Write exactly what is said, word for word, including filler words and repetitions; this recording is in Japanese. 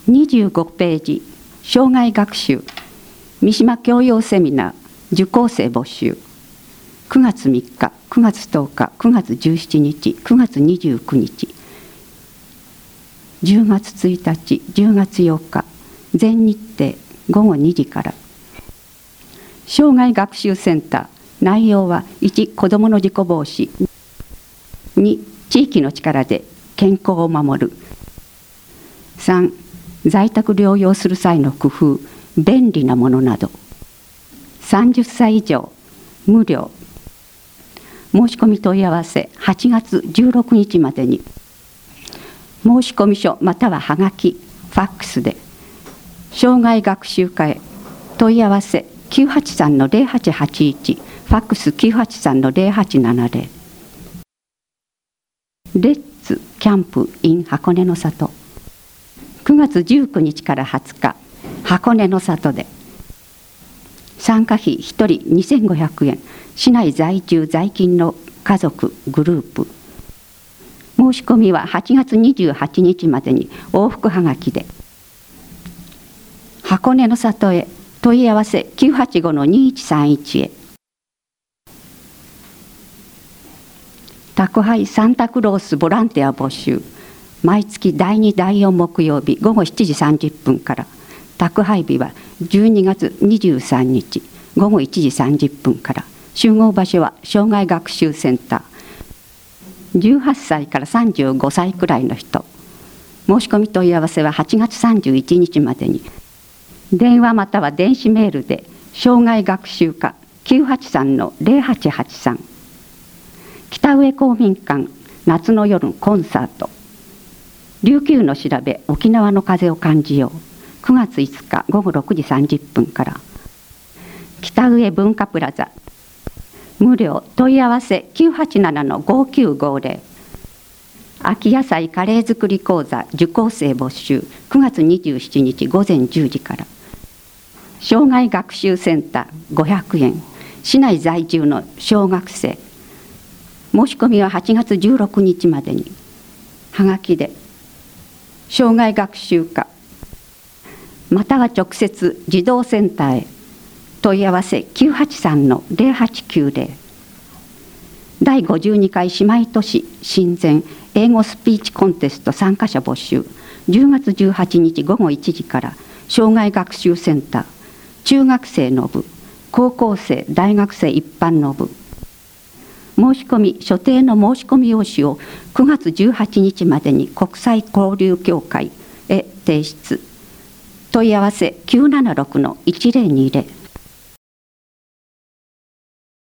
にじゅうごページ、障害学習三島教養セミナー受講生募集。くがつみっか、くがつとおか、くがつじゅうしちにち、くがつにじゅうくにち、じゅうがつついたち、じゅうがつよっか、全日程ごごにじから。障害学習センター、内容はいち、子どもの事故防止、に、地域の力で健康を守る、さん、在宅療養する際の工夫、便利なものなど。さんじゅっさい以上無料。申し込み問い合わせはちがつじゅうろくにちまでに。申し込み書またははがき、ファックスで障害学習課へ。問い合わせきゅうはちさんのゼロはちはちいち、ファックスきゅうはちさんのゼロはちななゼロ。レッツキャンプ in 箱根の里。くがつじゅうくにちからはつか、箱根の里で。参加費ひとりにせんごひゃくえん、市内在住在勤の家族グループ。申し込みははちがつにじゅうはちにちまでに往復はがきで。箱根の里へ。問い合わせきゅうはちごのにいちさんいちへ。宅配サンタクロースボランティア募集。毎月だいにだいよん木曜日ごごしちじさんじゅっぷんから。宅配日はじゅうにがつにじゅうさんにちごごいちじさんじゅっぷんから。集合場所は障害学習センター。じゅうはっさいからさんじゅうごさいくらいの人。申し込み問い合わせははちがつさんじゅういちにちまでに。電話または電子メールで障害学習課きゅうはちさんのゼロはちはちさん。北上公民館夏の夜コンサート。琉球の調べ沖縄の風を感じよう。くがついつかごごろくじさんじゅっぷんから。北上文化プラザ。無料。問い合わせきゅうはちななのごきゅうごゼロ。秋野菜カレー作り講座受講生募集。くがつにじゅうしちにちごぜんじゅうじから。障害学習センターごひゃくえん。市内在住の小学生。申し込みははちがつじゅうろくにちまでに。はがきで障害学習課または直接児童センターへ。問い合わせきゅうはちさんのゼロはちきゅうゼロ。だいごじゅうにかい姉妹都市親善英語スピーチコンテスト参加者募集。じゅうがつじゅうはちにちごごいちじから。障害学習センター中学生の部、高校生大学生一般の部。申し込み所定の申し込み用紙をくがつじゅうはちにちまでに国際交流協会へ提出。問い合わせきゅうななろくのいちゼロにゼロ。